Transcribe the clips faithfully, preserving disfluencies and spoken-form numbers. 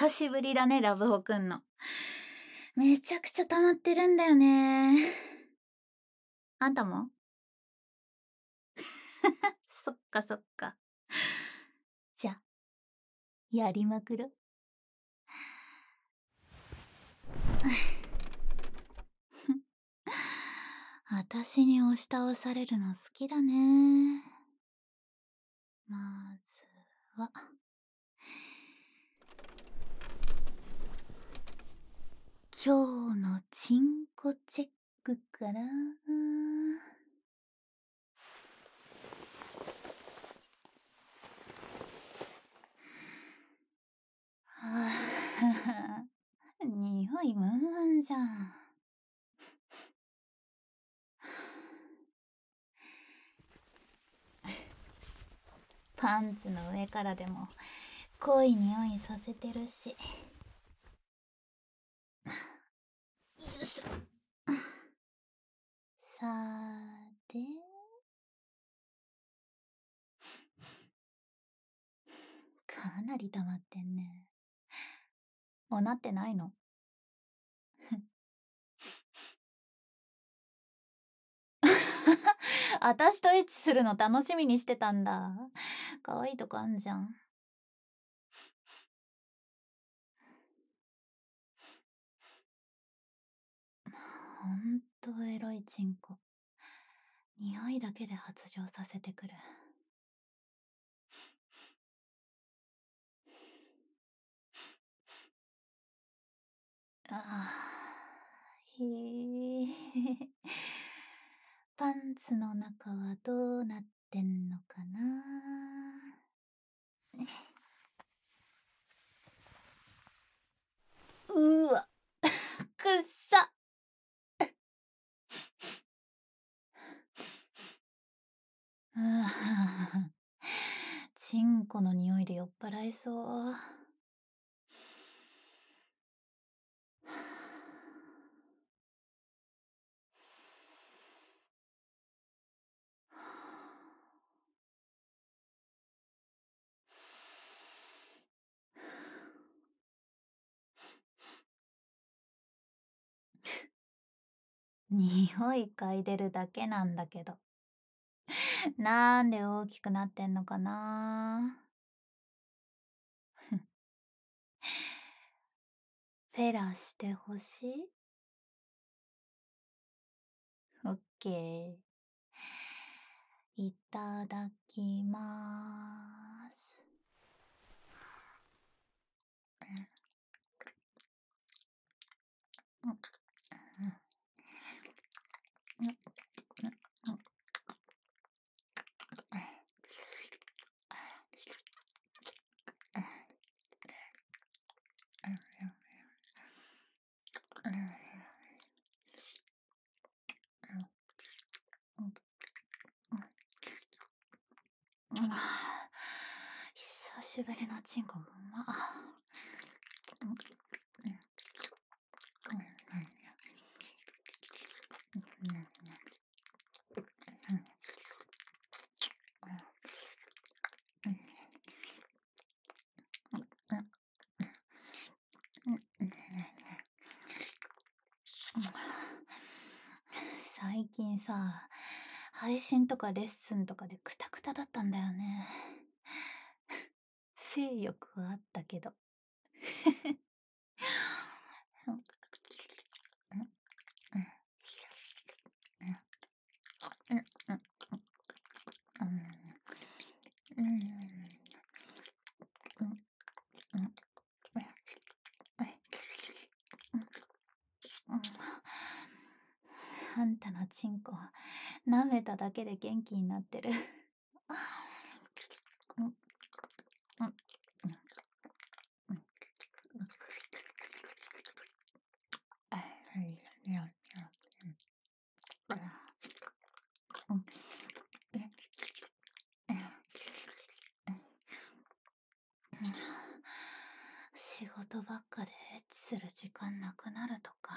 久しぶりだね、ラブホくんの。めちゃくちゃ溜まってるんだよね。あんたも？そっかそっか。じゃ、やりまくろ。あたしに押し倒されるの好きだね。まずは今日のチンコチェックから。はあ、匂いムンムンじゃん。パンツの上からでも濃い匂いさせてるし。よいしょ。さーて、かなり溜まってんね。おなってないの？あたしとエッチするの楽しみにしてたんだ。可愛いとこあんじゃん。ほんとエロいチンコ。匂いだけで発情させてくる。ああ、ひえ。パンツの中はどうなってんのかな。うわ、くっさ。うわ、チンコの匂いで酔っ払いそう。匂い嗅いでるだけなんだけど。なんで大きくなってんのかな。フェラしてほしい？オッケー。いただきまーす。久しぶりのチンコうま。最近さ、配信とかレッスンとかでクタクタだったんだよね。性欲はあったけど。あんたのチンコ舐めただけで元気になってる。仕事ばっかでエッチする時間なくなるとか。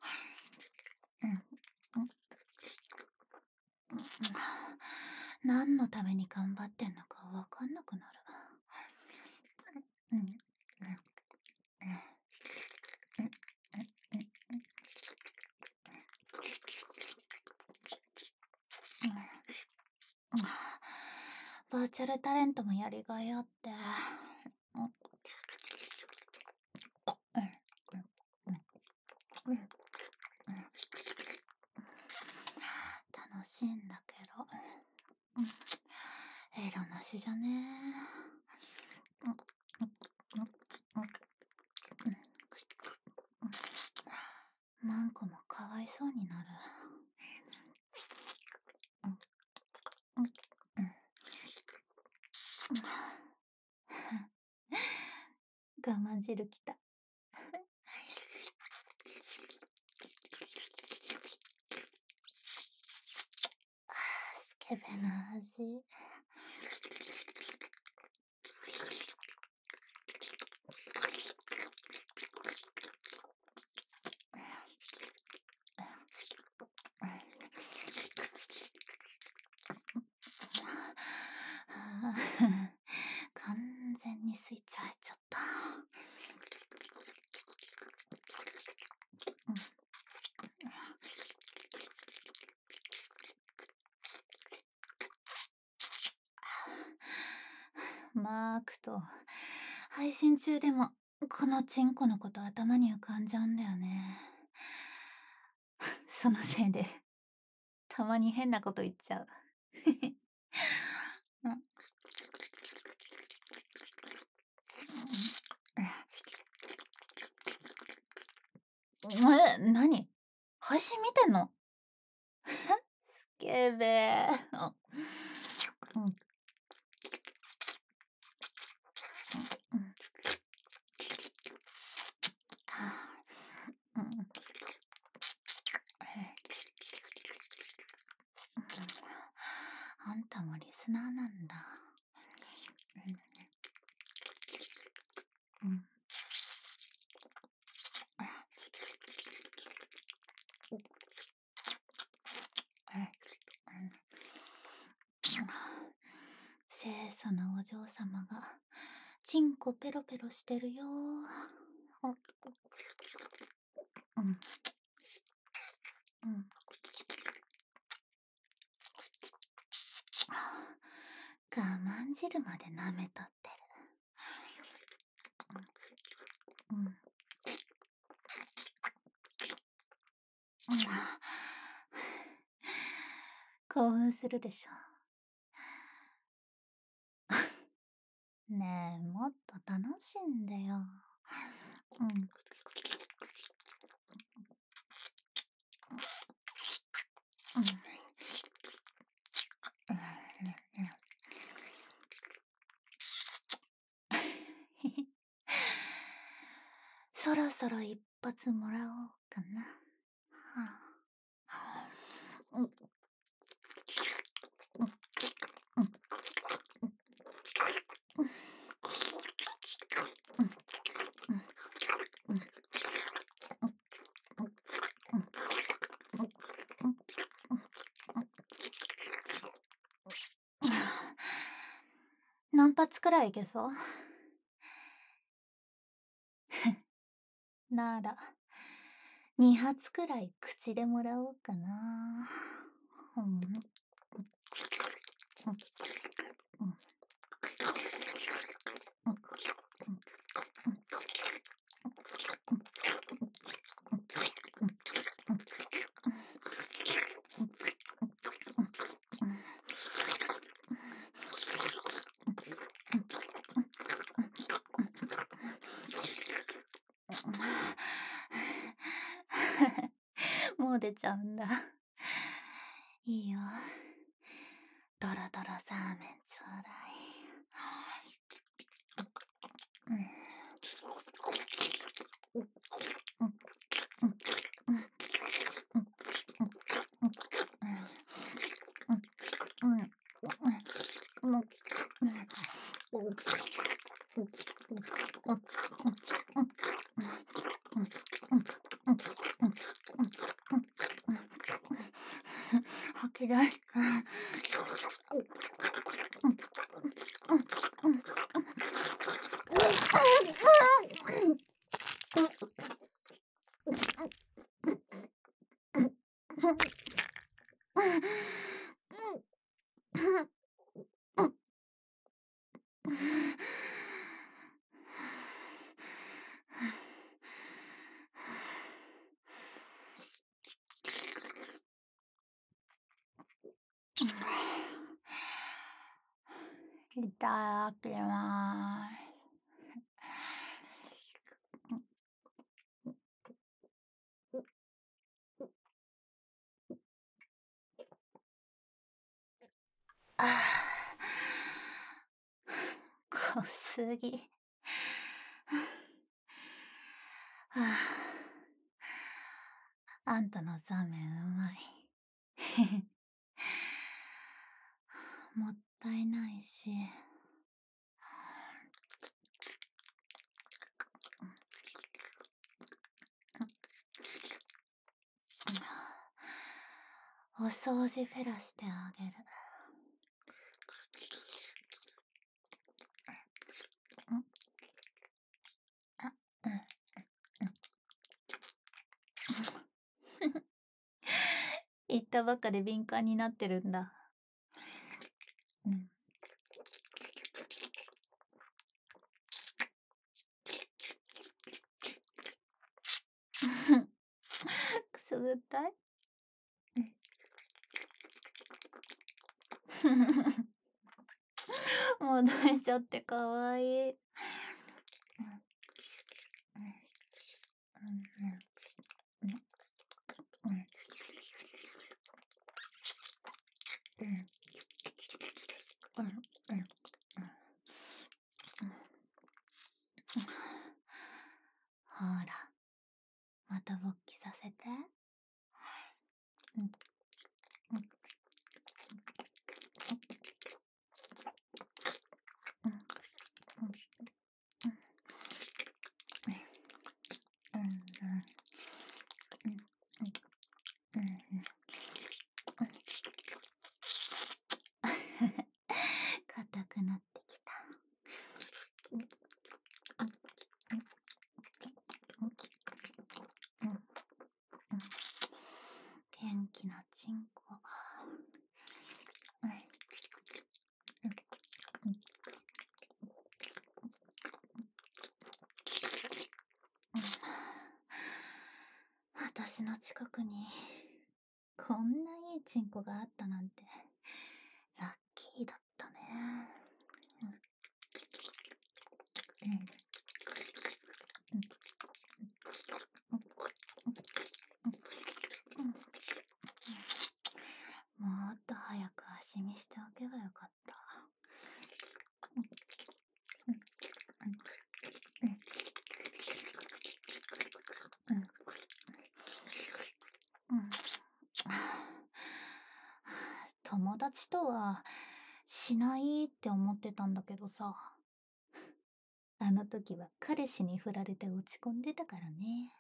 何のために頑張ってんのかわかんなくなる。 バーチャルタレントもやりがいあって。うん。うん。うん。うん。うん。楽しいんだけど。うん。エロなしじゃねえ。うん。うん。うん。うん。うん。マンコもかわいそうになる。うん。うん。うん。我慢汁きた。スケベな味。あー完全にスイッチ入っちゃった。マークと配信中でもこのチンコのこと頭に浮かんじゃうんだよね。そのせいでたまに変なこと言っちゃう。うん。え、何？配信見てんの？スケベ。うん。うん。うん。うん。あんたもリスナーなんだ。うん。うん。清楚なお嬢様がチンコペロペロしてるよ。うん。うん。うん。我慢汁まで舐めとってる。うん。うん。うん。興奮するでしょ。ねえ、もっと楽しんでよ。うん。うん。そろそろ一発もらおうかな。はあ、うん。うん。うん。うん。うん。うん。何発くらいいけそう？なら、二発くらい口でもらおうかな。うん。うん。うん。うん。もう出ちゃうんだ。いいよ。ドロドロサーメンちょうだい。うん。うん。うん。うん。うん。うん。うん。うん。吐き出した。 いただきます。ああ、濃すぎ。はあ、あんたのザーメンうまい。もったいないし。お掃除フェラしてあげる。あ、うん、言ったばっかで敏感になってるんだ。うん。くすぐったい。戻しちゃってかわいい。ほら、また勃起させて。うんうんうんうんうん。硬くなってきた。元気なチンコ。私の近くにこんないいチンコがあったなんてラッキーだったね。もっと早く足見しておけばよかった。友達とはしないって思ってたんだけどさ、あの時は彼氏に振られて落ち込んでたからね。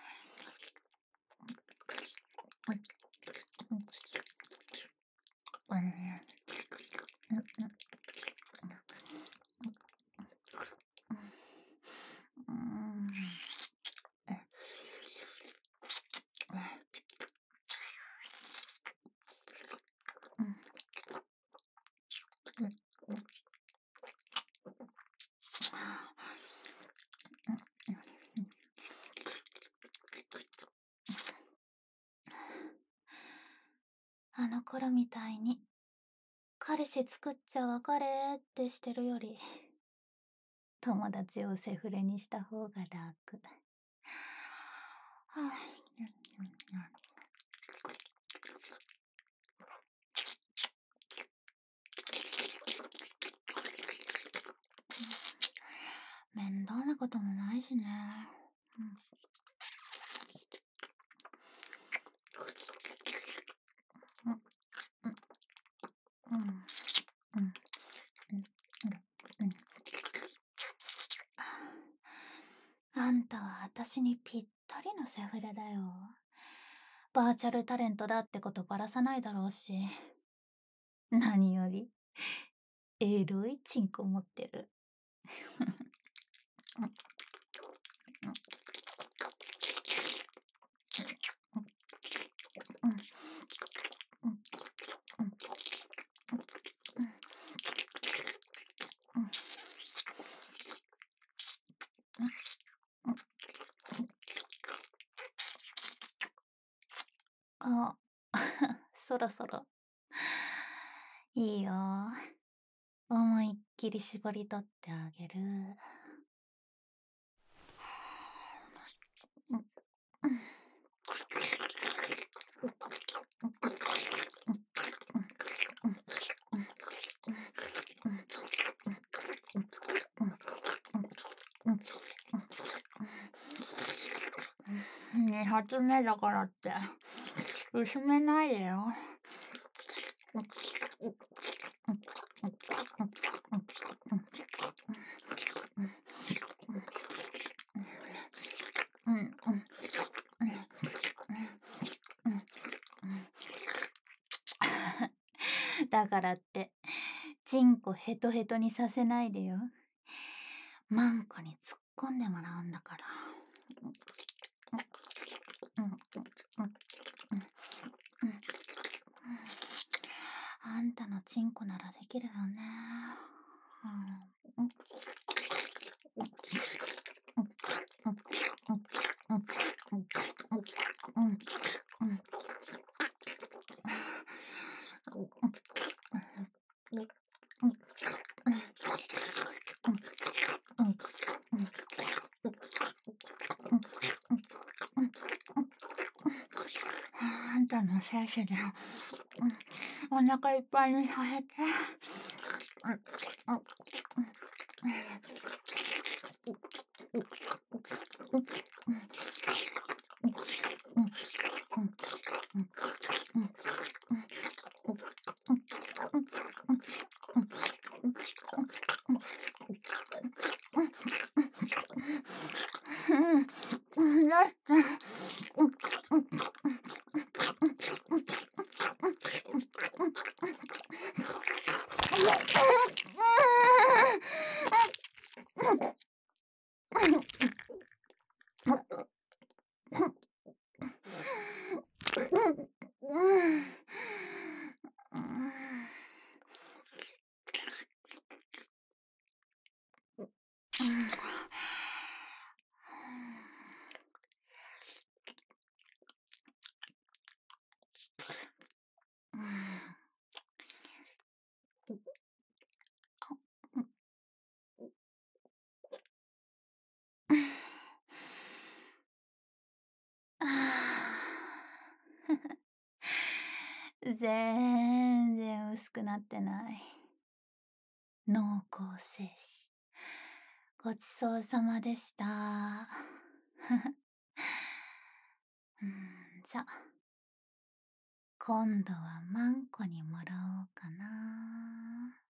あの頃みたいに彼氏作っちゃ別れってしてるより友達をセフレにした方が楽。面倒なこともないしね。うんうんうんうんうん。あんたは私にぴったりのセフレだよ。バーチャルタレントだってことばらさないだろうし、何よりエロいチンコ持ってる。 そろそろ。いいよ。思いっきり絞り取ってあげる。に発目だからって薄めないでよ。うんうんだからってチンコヘトヘトにさせないでよ。マンコに突っ込んでもらうんだから。あんたのチンコならできるよね。あんたの精子でお腹いっぱいにさせて。うんだって全然薄くなってない。濃厚精子。ごちそうさまでした。うん、じゃ、今度はマンコにもらおうかな。